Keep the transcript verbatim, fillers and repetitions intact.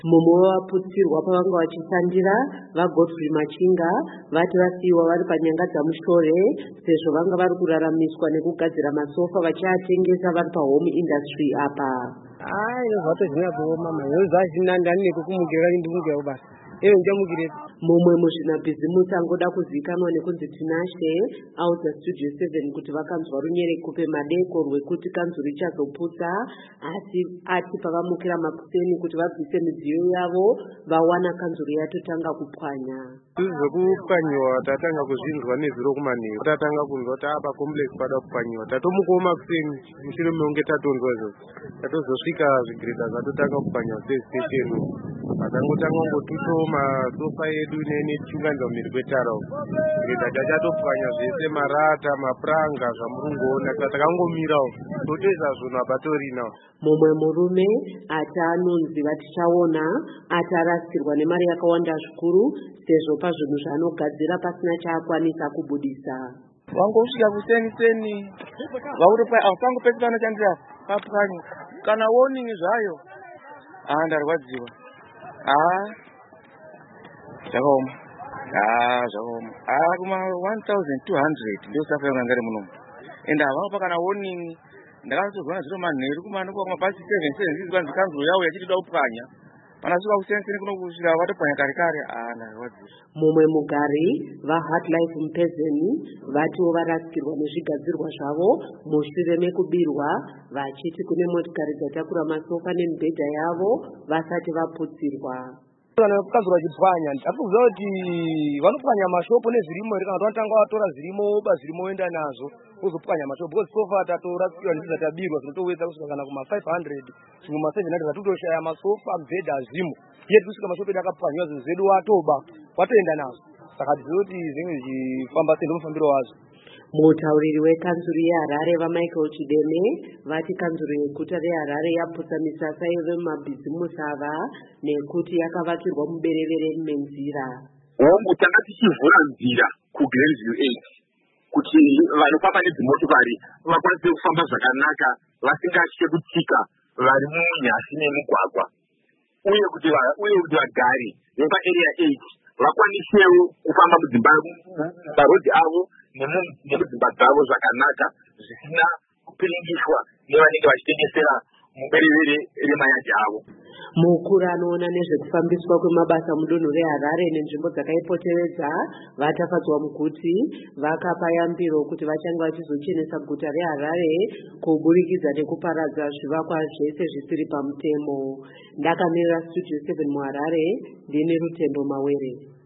Mumwe wavaputsirwa pavanga vachishandira vaGodfrey Machinga vati vasiyiwa vari panyanga dzamushore sezvo vanga vari kuraramiswa nekugadzira masofa vachiatengesa vari pahome industry apa. Ai zvato zvinokuoma manje zvazvinandani nekukumukira ndimukira basa. Iyo njamukire. Mumwe muzvinabhizimusi angoda kuzikanwa nekunzi Tinashe auza Studio seven kuti vakanzwa runyerekupe madeko rwekuti kanzu richazoputsa asi ati pavamukira makuseni kuti vabvise midziyo yavo vawana kanzu yatotanga kupwanya. Zvekupwanyiwa tatanga kuzvinzwa nezuro kumanheru. Tatanga kunzwa kuti apa complex pada kupwanyiwa. Tatomukawo makuseni mushure mekunge tatonzwa izvozvo. Tatozosvika zvigireda zvatotanga kupwanyiwa station. Patangotanga ngotuto masofa edu nechunganidza mumhiri kwetara uko. Zvigireda tachatopwanya zvese marata, mapuranga zvamurungoona. Takangomirawo totoisa zvinhu apatorina. Mumwe murume ati anonzi vatichaona ati arasikirwa nemari yakawanda zvikuru sezvo pazvinhu zvaanogadzira pasina chaakwanisa kubudisa. Wangosvika kuseni seni vakuti apangopesi panoshandira papwanyi kana warning zvayo ah ndarwadziwa ah zvakaoma ah zvakaoma ah kuma one thousand two hundred ndio safa yanga ngari muno ende avapa kana warning ndakatozwa zviro manheru kumano kwa mabasi seven seven zvinzi kanzu yawo yachitoda kupwanya pana sika kuseni seni kuno kusvika vatopwanya kare kare ah ndarwadziwa. Mumwe mugari vaHeart Life Mpezeni vatiwo varasikirwa nezvigadzirwa zvavo mushure mekubirwa vachiti kune motikari dzatakura masofa nemibhedha yavo vasati vaputsirwa. Kana vakazura chipwanya ndakuziva kuti vanopwanya mashopu nezvirimo ere kana kuti vanotanga vatora zvirimo ba zvirimo enda nazvo kuzopwanya mashopu because sofa tatorasiwa ndizvo tabirwa zvinotowedza kusvika kana kuma five hundred zvimwe ma seven hundred zvatotoshaya masofa mibhedha zvimo yedu kusvika mashopu edu akapwanywa zvinhu zvedu watoba watoenda nazvo saka tizive kuti zvinge zvichifamba sei ndomufambiro wazvo. Mutauriri wekanzuru yeHarare vaMichael Chideme vati kanzuru yeguta reHarare yaputsa misasa yevemabhizimusi ava nekuti yakavakirwa muberevere menzira. Hongu tanga tichivhura nzira kuGrandview eight kuti vanofamba nedzimotokari vakwanise kufamba zvakanaka vasingatye kutsika vari munyasi nemugwagwa uye kuti uye kuti vagari vepaarea eight vakwanisewo kufamba mudzimba marodhi avo nemudzimba dzavo zvakanaka zvisina kupiringishwa nevanenge vachitengesera muberevere remayadhi avo. Mukuru anoona nezvekufambiswa kwemabasa mudunhu reHarare nenzvimbo dzakaipoteredza vatafadzwa mukuti vakapa yambiro kuti vachange vachizochenesa guta reHarare kuburikidza nekuparadza zvivakwa zvese zvisiri pamutemo. Ndakamirira Studio seven muHarare ndine Rutendo Mawere.